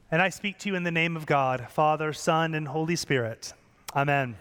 And I speak to you in the name of God, Father, Son, and Holy Spirit. Amen.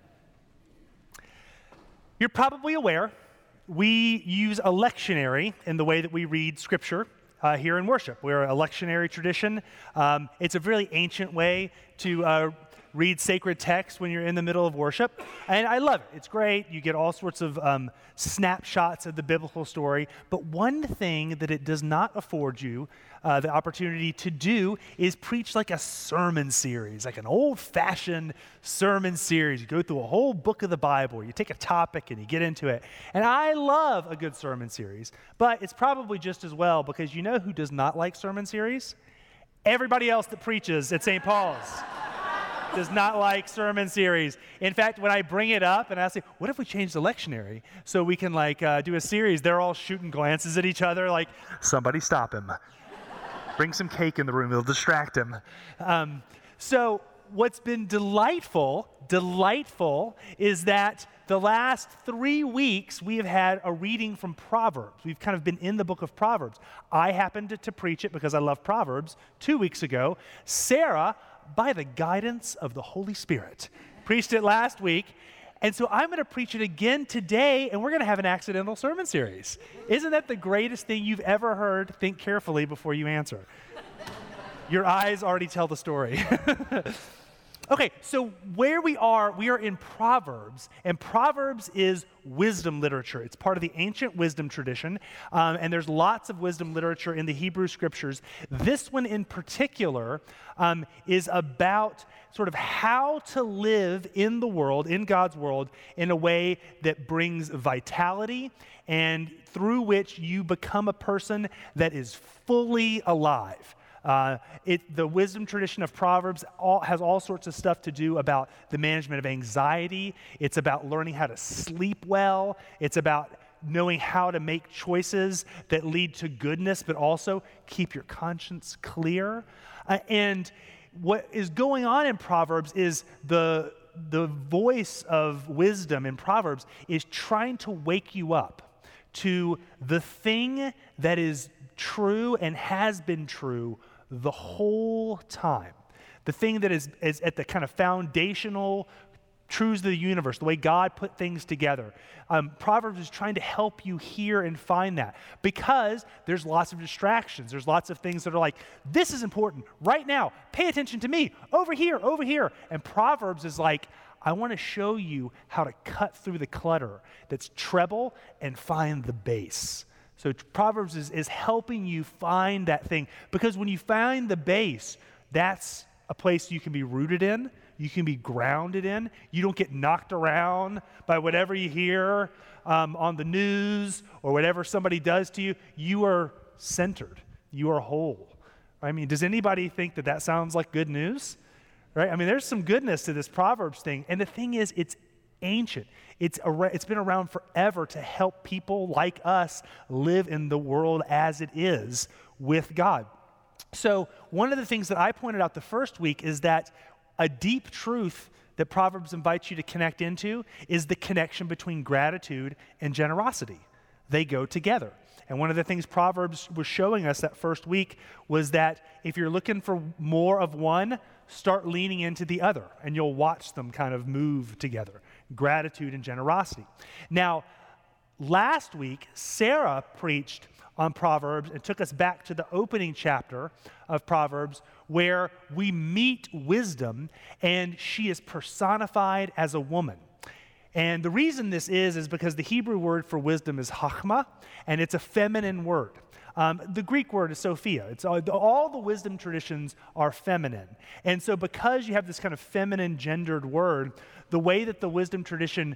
You're probably aware we use a lectionary in the way that we read Scripture here in worship. We're a lectionary tradition. It's a really ancient way to read sacred text when you're in the middle of worship. And I love it. It's great. You get all sorts of snapshots of the biblical story. But one thing that it does not afford you the opportunity to do is preach like a sermon series, like an old-fashioned sermon series. You go through a whole book of the Bible. You take a topic and you get into it. And I love a good sermon series. But it's probably just as well, because you know who does not like sermon series? Everybody else that preaches at St. Paul's. Does not like sermon series. In fact, when I bring it up and I say, what if we change the lectionary so we can do a series, they're all shooting glances at each other like, somebody stop him. Bring some cake in the room, it'll distract him. So what's been delightful is that the last 3 weeks we have had a reading from Proverbs. We've kind of been in the book of Proverbs. I happened to preach it because I love Proverbs 2 weeks ago. Sarah, by the guidance of the Holy Spirit, preached it last week. And so I'm going to preach it again today, and we're going to have an accidental sermon series. Isn't that the greatest thing you've ever heard? Think carefully before you answer. Your eyes already tell the story. Okay, so where we are in Proverbs, and Proverbs is wisdom literature. It's part of the ancient wisdom tradition, and there's lots of wisdom literature in the Hebrew Scriptures. This one in particular is about sort of how to live in the world, in God's world, in a way that brings vitality and through which you become a person that is fully alive. The wisdom tradition of Proverbs has all sorts of stuff to do about the management of anxiety. It's about learning how to sleep well. It's about knowing how to make choices that lead to goodness, but also keep your conscience clear. And what is going on in Proverbs is the voice of wisdom in Proverbs is trying to wake you up to the thing that is true and has been true the whole time. The thing that is at the kind of foundational truths of the universe, the way God put things together. Proverbs is trying to help you hear and find that, because there's lots of distractions. There's lots of things that are like, this is important right now. Pay attention to me. Over here, over here. And Proverbs is like, I want to show you how to cut through the clutter that's treble and find the bass. So Proverbs is helping you find that thing, because when you find the base, that's a place you can be rooted in, you can be grounded in. You don't get knocked around by whatever you hear on the news or whatever somebody does to you. You are centered. You are whole. I mean, does anybody think that sounds like good news? Right? I mean, there's some goodness to this Proverbs thing. And the thing is, it's ancient. It's been around forever to help people like us live in the world as it is with God. So one of the things that I pointed out the first week is that a deep truth that Proverbs invites you to connect into is the connection between gratitude and generosity. They go together. And one of the things Proverbs was showing us that first week was that if you're looking for more of one, start leaning into the other, and you'll watch them kind of move together. Gratitude and generosity. Now, last week, Sarah preached on Proverbs and took us back to the opening chapter of Proverbs, where we meet wisdom, and she is personified as a woman. And the reason this is because the Hebrew word for wisdom is chachma, and it's a feminine word. The Greek word is Sophia. It's all the wisdom traditions are feminine. And so because you have this kind of feminine gendered word, the way that the wisdom tradition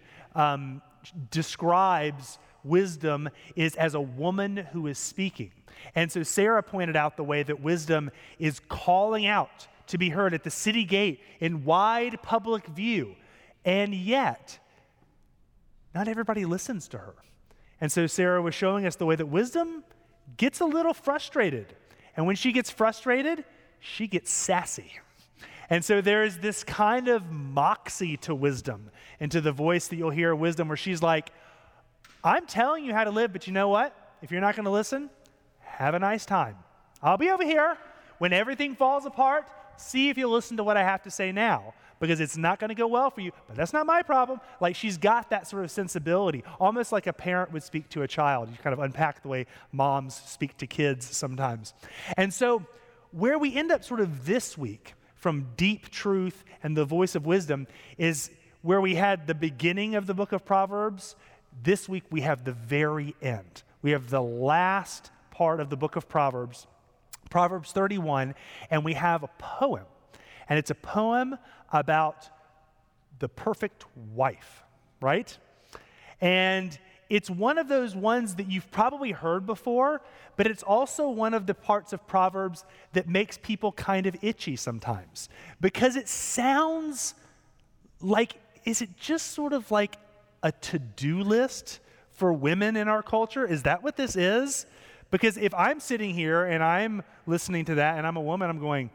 describes wisdom is as a woman who is speaking. And so Sarah pointed out the way that wisdom is calling out to be heard at the city gate in wide public view. And yet, not everybody listens to her. And so Sarah was showing us the way that wisdom gets a little frustrated. And when she gets frustrated, she gets sassy. And so there is this kind of moxie to wisdom and to the voice that you'll hear of wisdom, where she's like, I'm telling you how to live, but you know what? If you're not going to listen, have a nice time. I'll be over here when everything falls apart, see if you'll listen to what I have to say now, because it's not going to go well for you, but that's not my problem. Like, she's got that sort of sensibility, almost like a parent would speak to a child. You kind of unpack the way moms speak to kids sometimes. And so where we end up sort of this week from deep truth and the voice of wisdom is where we had the beginning of the book of Proverbs. This week we have the very end. We have the last part of the book of Proverbs, Proverbs 31, and we have a poem. And it's a poem about the perfect wife, right? And it's one of those ones that you've probably heard before, but it's also one of the parts of Proverbs that makes people kind of itchy sometimes, because it sounds like, is it just sort of like a to-do list for women in our culture? Is that what this is? Because if I'm sitting here and I'm listening to that and I'm a woman, I'm going,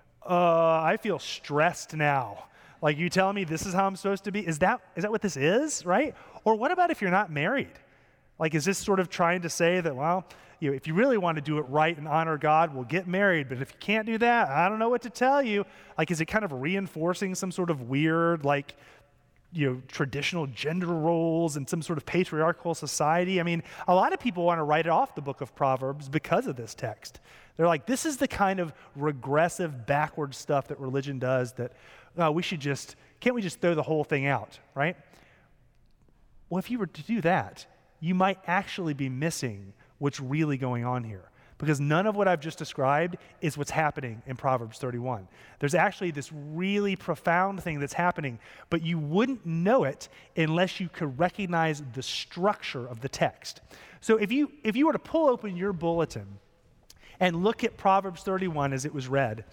I feel stressed now. Like, you telling me this is how I'm supposed to be? Is that what this is, right? Or what about if you're not married? Like, is this sort of trying to say that, well, if you really want to do it right and honor God, well, get married. But if you can't do that, I don't know what to tell you. Like, is it kind of reinforcing some sort of weird, like, traditional gender roles in some sort of patriarchal society? I mean, a lot of people want to write off the book of Proverbs because of this text. They're like, this is the kind of regressive, backward stuff that religion does that can't we just throw the whole thing out, right? Well, if you were to do that, you might actually be missing what's really going on here, because none of what I've just described is what's happening in Proverbs 31. There's actually this really profound thing that's happening, but you wouldn't know it unless you could recognize the structure of the text. So if you were to pull open your bulletin and look at Proverbs 31 as it was read,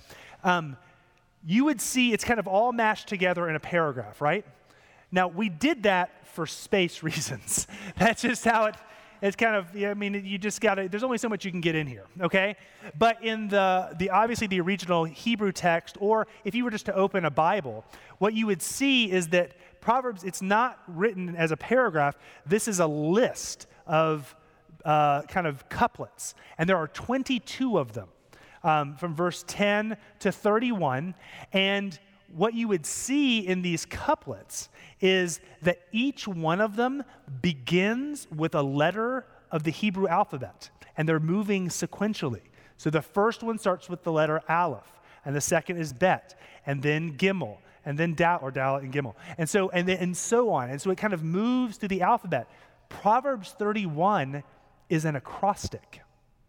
you would see it's kind of all mashed together in a paragraph, right? Now, we did that for space reasons. That's just how it's kind of, you just got to, there's only so much you can get in here, okay? But in the obviously the original Hebrew text, or if you were just to open a Bible, what you would see is that Proverbs, it's not written as a paragraph. This is a list of kind of couplets, and there are 22 of them from verse 10 to 31, and what you would see in these couplets is that each one of them begins with a letter of the Hebrew alphabet, and they're moving sequentially. So the first one starts with the letter Aleph, and the second is Bet, and then Gimel, and then Dalet and Gimel, and so on. And so it kind of moves through the alphabet. Proverbs 31 is an acrostic.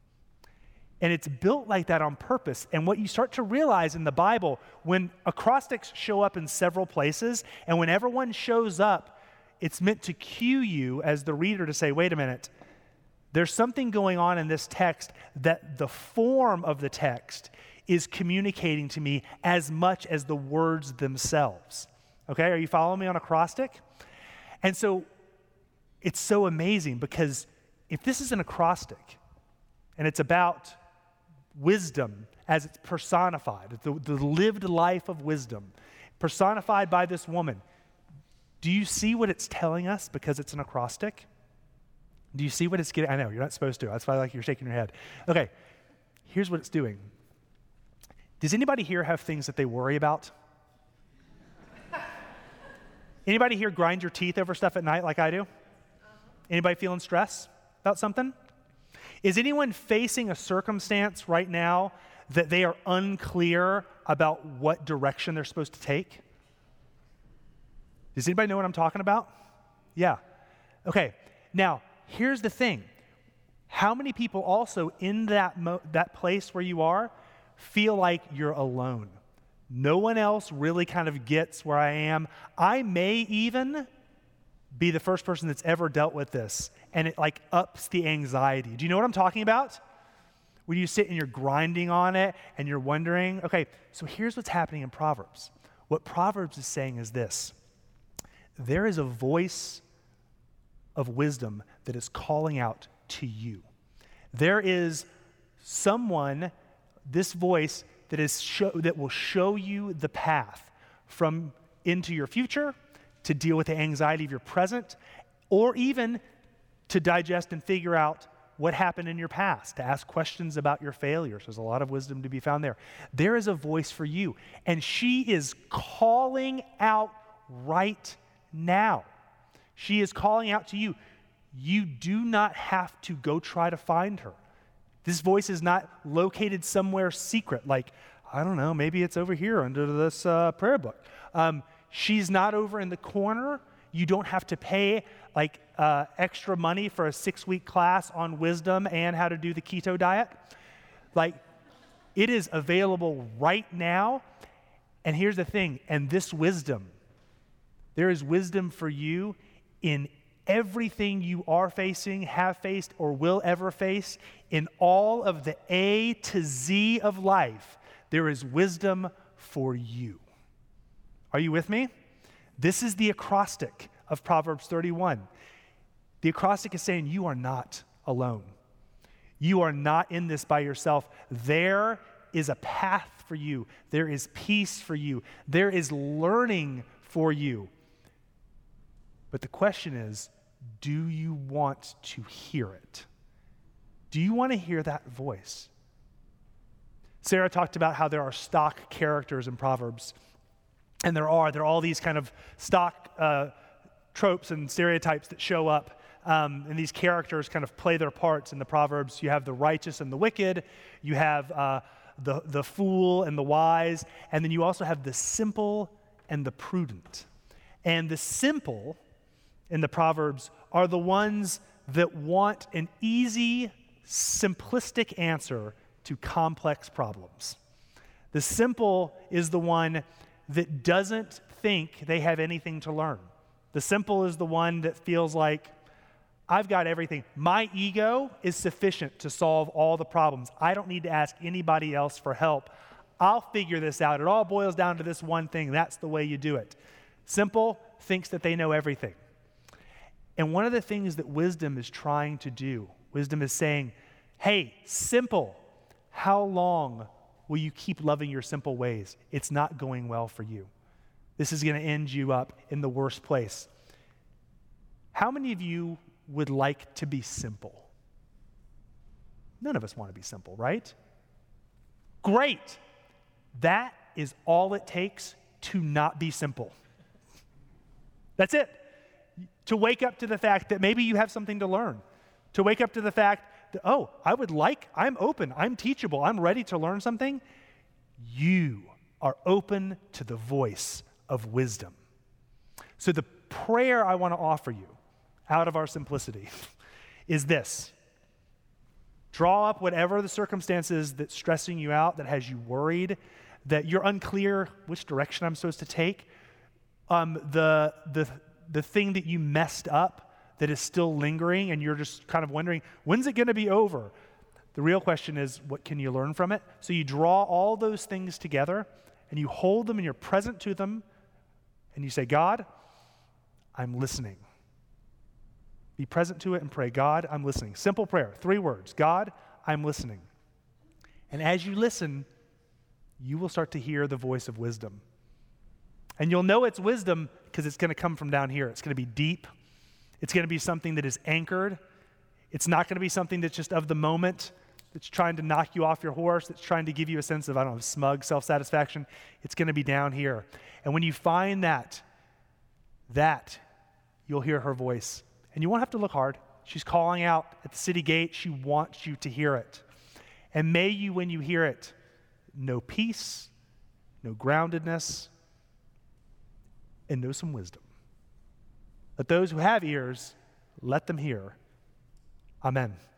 And it's built like that on purpose. And what you start to realize in the Bible, when acrostics show up in several places, and whenever one shows up, it's meant to cue you as the reader to say, wait a minute, there's something going on in this text that the form of the text is communicating to me as much as the words themselves. Okay, are you following me on acrostic? And so it's so amazing, because if this is an acrostic and it's about wisdom as it's personified, the lived life of wisdom, personified by this woman, do you see what it's telling us because it's an acrostic? Do you see what it's getting? I know, you're not supposed to. That's why you're shaking your head. Okay, here's what it's doing. Does anybody here have things that they worry about? Anybody here grind your teeth over stuff at night like I do? Anybody feeling stress about something? Is anyone facing a circumstance right now that they are unclear about what direction they're supposed to take? Does anybody know what I'm talking about? Yeah. Okay. Now, here's the thing. How many people also in that place where you are feel like you're alone? No one else really kind of gets where I am. I may even be the first person that's ever dealt with this, and it like ups the anxiety. Do you know what I'm talking about? When you sit and you're grinding on it and you're wondering, okay, so here's what's happening in Proverbs. What Proverbs is saying is this: there is a voice of wisdom that is calling out to you. There is someone, this voice that will show you the path from into your future, to deal with the anxiety of your present, or even to digest and figure out what happened in your past, to ask questions about your failures. There's a lot of wisdom to be found there. There is a voice for you, and she is calling out right now. She is calling out to you. You do not have to go try to find her. This voice is not located somewhere secret, like, I don't know, maybe it's over here under this prayer book. She's not over in the corner. You don't have to pay extra money for a 6-week class on wisdom and how to do the keto diet. It is available right now. And here's the thing, and this wisdom, there is wisdom for you in everything you are facing, have faced, or will ever face. In all of the A to Z of life, there is wisdom for you. Are you with me? This is the acrostic of Proverbs 31. The acrostic is saying you are not alone. You are not in this by yourself. There is a path for you. There is peace for you. There is learning for you. But the question is, do you want to hear it? Do you want to hear that voice? Sarah talked about how there are stock characters in Proverbs. And there are all these kind of stock tropes and stereotypes that show up. And these characters kind of play their parts in the Proverbs. You have the righteous and the wicked. You have the fool and the wise. And then you also have the simple and the prudent. And the simple in the Proverbs are the ones that want an easy, simplistic answer to complex problems. The simple is the one that doesn't think they have anything to learn. The simple is the one that feels like, I've got everything. My ego is sufficient to solve all the problems. I don't need to ask anybody else for help. I'll figure this out. It all boils down to this one thing. That's the way you do it. Simple thinks that they know everything. And one of the things that wisdom is trying to do, wisdom is saying, hey, simple, how long will you keep loving your simple ways? It's not going well for you. This is going to end you up in the worst place. How many of you would like to be simple? None of us want to be simple, right? Great. That is all it takes to not be simple. That's it. To wake up to the fact that maybe you have something to learn. To wake up to the fact that, I'm open, I'm teachable, I'm ready to learn something. You are open to the voice of wisdom. So the prayer I want to offer you out of our simplicity is this. Draw up whatever the circumstances that's stressing you out, that has you worried, that you're unclear which direction I'm supposed to take. The thing that you messed up that is still lingering and you're just kind of wondering, when's it going to be over? The real question is, what can you learn from it? So you draw all those things together and you hold them and you're present to them and you say, God, I'm listening. Be present to it and pray, God, I'm listening. Simple prayer, 3 words. God, I'm listening. And as you listen, you will start to hear the voice of wisdom. And you'll know it's wisdom because it's going to come from down here. It's going to be deep. It's going to be something that is anchored. It's not going to be something that's just of the moment, that's trying to knock you off your horse, that's trying to give you a sense of, smug self-satisfaction. It's going to be down here. And when you find that, you'll hear her voice. And you won't have to look hard. She's calling out at the city gate. She wants you to hear it. And may you, when you hear it, know peace, know groundedness, and know some wisdom. Let those who have ears, let them hear. Amen.